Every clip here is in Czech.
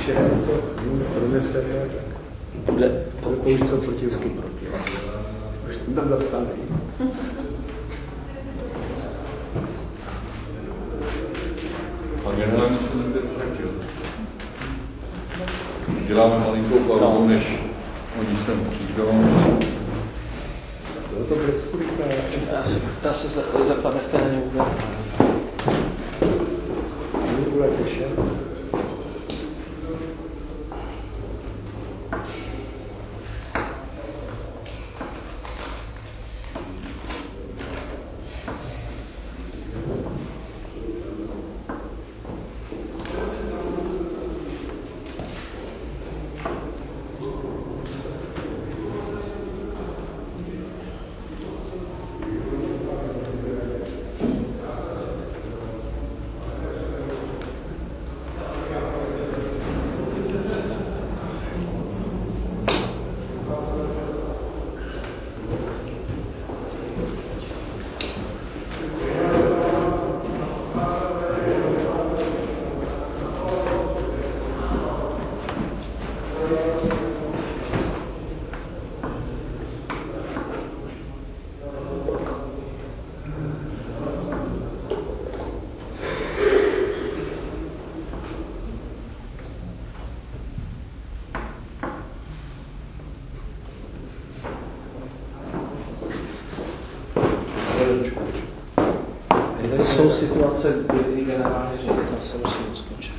všechno, co proneseme, bude použít to proti proti. Už tam napsaný. A generálně se někde ztratil. Děláme malinkou pauzu, než oni sem přijdou. Bylo to bleskulika. Já se zeptám, jestli na ně vůbec. Bude těšen. To jsou situace, kdy generálně ředitel se musí odskočit.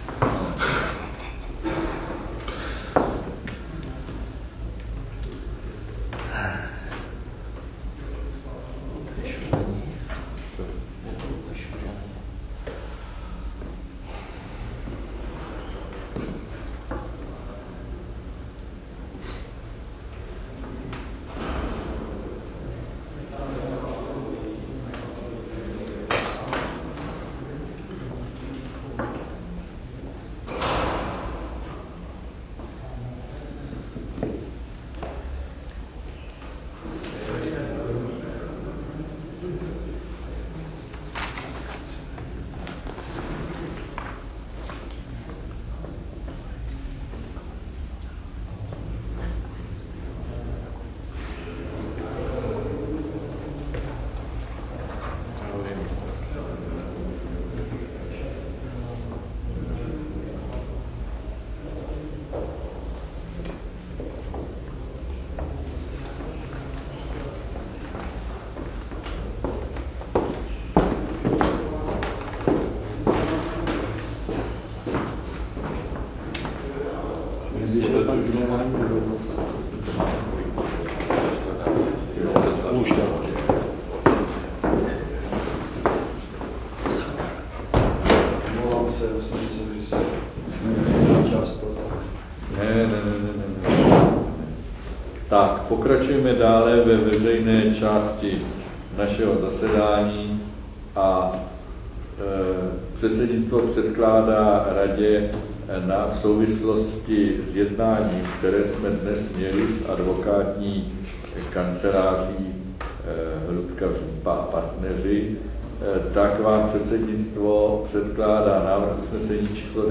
Tak, pokračujeme dále ve veřejné části našeho zasedání a předsednictvo předkládá radě v souvislosti s jednáním, které jsme dnes měli s advokátní kanceláří Hrudka Vřípa a partneři, tak vám předsednictvo předkládá návrh usnesení číslo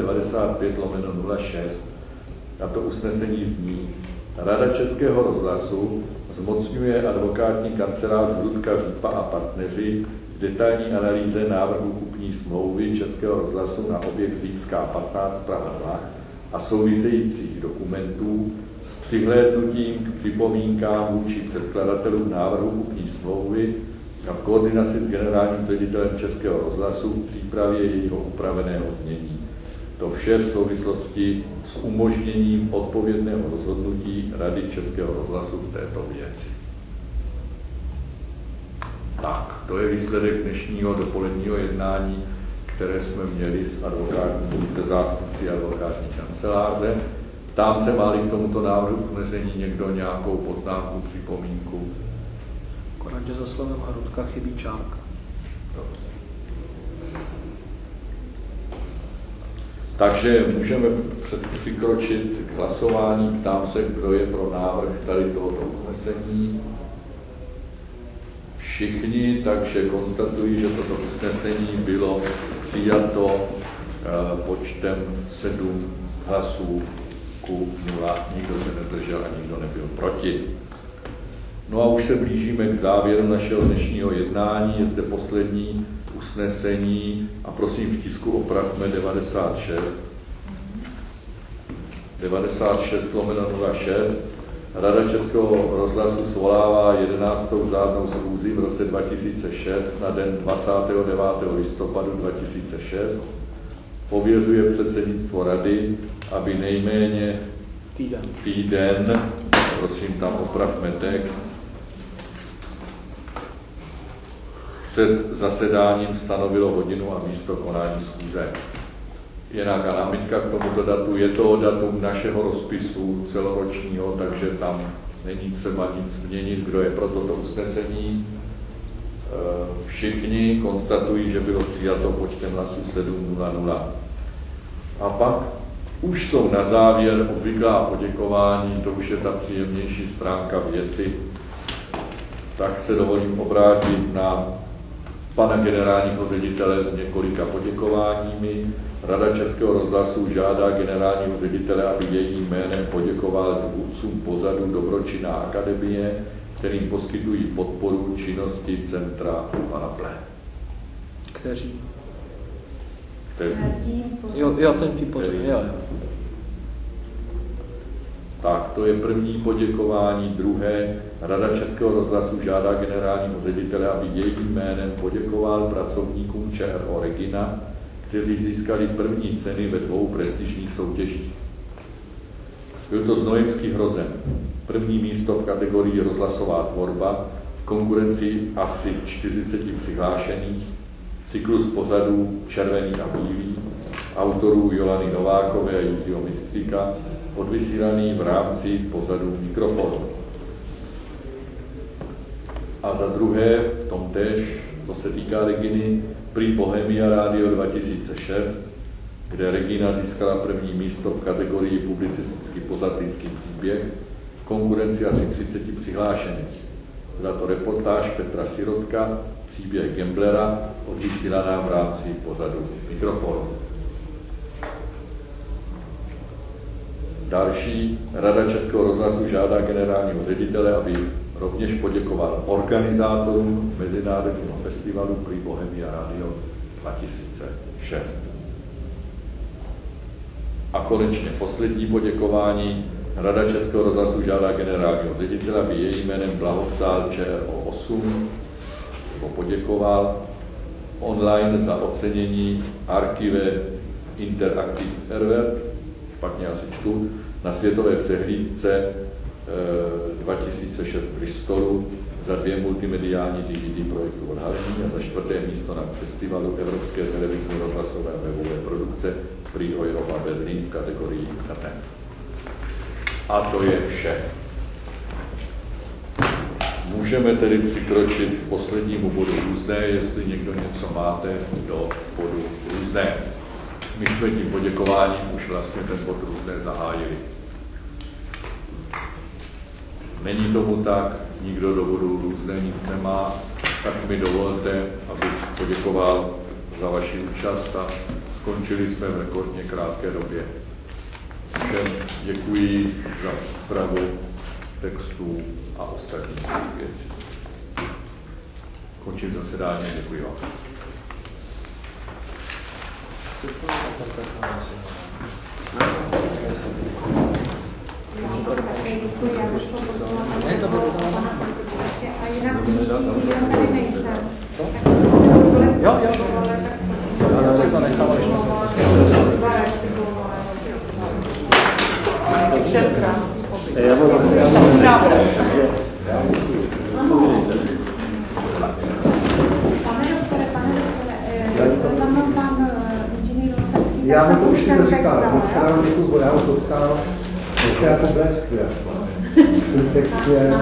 95/06. A to usnesení zní: Rada Českého rozhlasu zmocňuje advokátní kancelář Hrudka Vřípa a partneři k detailní analýze návrhu kupní smlouvy Českého rozhlasu na objekt Římská 15 Praha 2 a souvisejících dokumentů s přihlédnutím k připomínkám vůči předkladatelům návrhu kupní smlouvy a v koordinaci s generálním ředitelem Českého rozhlasu v přípravě jejího upraveného znění. To vše v souvislosti s umožněním odpovědného rozhodnutí Rady Českého rozhlasu v této věci. Tak, to je výsledek dnešního dopoledního jednání, které jsme měli s zástupci advokátní kanceláře. Ptám se, má-li k tomuto návrhu usnesení někdo nějakou poznámku, připomínku? Akorát, že za slovem Hrudka chybí čárka. Dobře. Takže můžeme přikročit k hlasování. Ptám se, kdo je pro návrh tady tohoto usnesení. Všichni, takže konstatuji, že toto usnesení bylo přijato počtem 7 hlasů ku 0, nikdo se nedržel a nikdo nebyl proti. No a už se blížíme k závěru našeho dnešního jednání. Je zde poslední usnesení a prosím v tisku opravme 96/06. Rada Českého rozhlasu svolává 11. řádnou schůzi v roce 2006 na den 29. listopadu 2006. Pověřuje předsednictvo rady, aby nejméně týden, prosím tam opravme text, před zasedáním stanovilo hodinu a místo konání schůze. Je nějaká námitka k tomuto datu, je to datum našeho rozpisu celoročního, takže tam není třeba nic měnit. Kdo je pro toto usnesení? Všichni konstatují, že bylo přijato počtem hlasů 700. A pak už jsou na závěr obvyklá poděkování, to už je ta příjemnější stránka věci. Tak se dovolím obrátit na pana generálního ředitele s několika poděkováními. Rada Českého rozhlasu žádá generálního ředitele, aby jejím jménem poděkoval tvůrcům pořadu Dobročinná akademie, kterým poskytují podporu činnosti Centra Panaple. Kteří? Jo, ten pořad, jo. Tak, to je první poděkování. Druhé, Rada Českého rozhlasu žádá generálního ředitele, aby jejím jménem poděkoval pracovníkům ČRO Regina, kteří získali první ceny ve 2 prestižních soutěžích. Byl to Znojemský hrozen, první místo v kategorii rozhlasová tvorba, v konkurenci asi 40 přihlášených, cyklus pořadů Červený a bílý, autorů Jolany Novákové a Jiřího Mistříka, odvysílaný v rámci pořadu Mikrofonu. A za druhé, v tom též, to se týká Reginy, Prix Bohemia Radio 2006, kde Regina získala první místo v kategorii publicistický pořad Lidský příběh, v konkurenci asi 30 přihlášených. Byla to reportáž Petra Sirotka, Příběh Gamblera, odvysílaná v rámci pořadu Mikrofonu. Další, Rada Českého rozhlasu žádá generálního ředitele, aby rovněž poděkoval organizátorům Mezinárodního festivalu Prix Bohemia Radio 2006. A konečně poslední poděkování. Rada Českého rozhlasu žádá generálního ředitele, aby jejím jménem blahopřál ČRO8, nebo poděkoval online za ocenění Archive Interactive Erwerb, špatně asi čtu, na světové přehlídce 2006 v Bristolu za 2 multimediální DVD projekty odhalení a za 4. místo na festivalu Evropské televizní rozhlasové webové produkce Prix Europa Berlin v kategorii internet. A to je vše. Můžeme tedy přikročit k poslednímu bodu různé, jestli někdo něco máte do bodu různé. My jsme tím poděkováním už vlastně ten bod různé zahájili. Není tomu tak, nikdo do bodu různé nic nemá, tak mi dovolte, abych poděkoval za vaši účast a skončili jsme v rekordně krátké době. Všem děkuji za přípravu textů a ostatních věcí. Končím zasedání, děkuji vám. Jo. Já si to nechám, když Já mu to už někdo říkal, já mu to psal, ještě jako blesk, ten text je...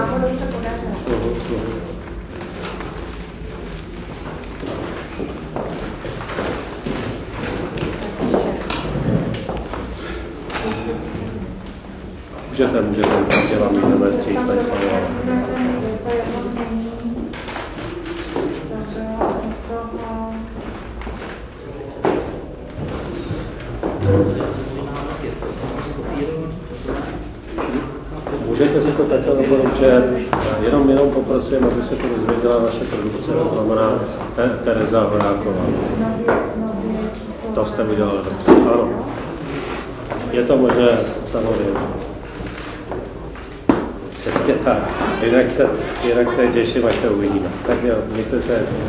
Můžete, dělám jdeme stříc, tak Můžete si to takhle doporučit, jenom poprosím, aby se to dozvěděla naše produkce, to znamená Tereza Horáková. To jste udělali dobře, ano. Je to možné, samozřejmě. Přesně tak. Jinak se těším, až se uvidíme. Tak jo, mějte se hezky.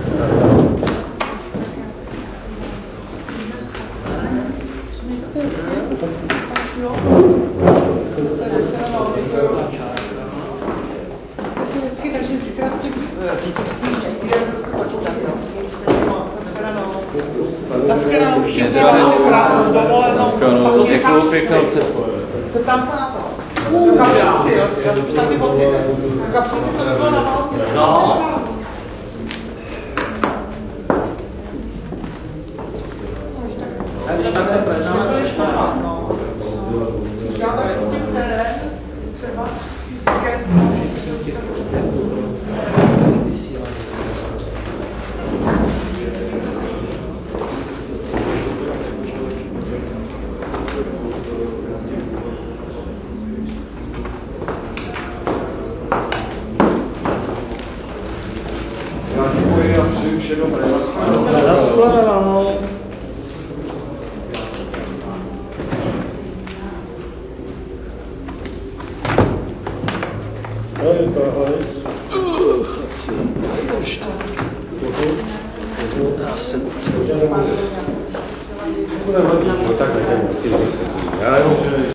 Takže zítra s tím naschledanou všichni krásnou dovolenou. Děkuju, pěknou cestu. Zeptám se na to. Kapřici, jo? Už taky foty. Kapřici to by bylo na válce. No. A když tak neprečnáme přišla. Když já tak s tím terén, třeba Já děkuji a přeju vše dobré. Naschledanou. Tak, já jenom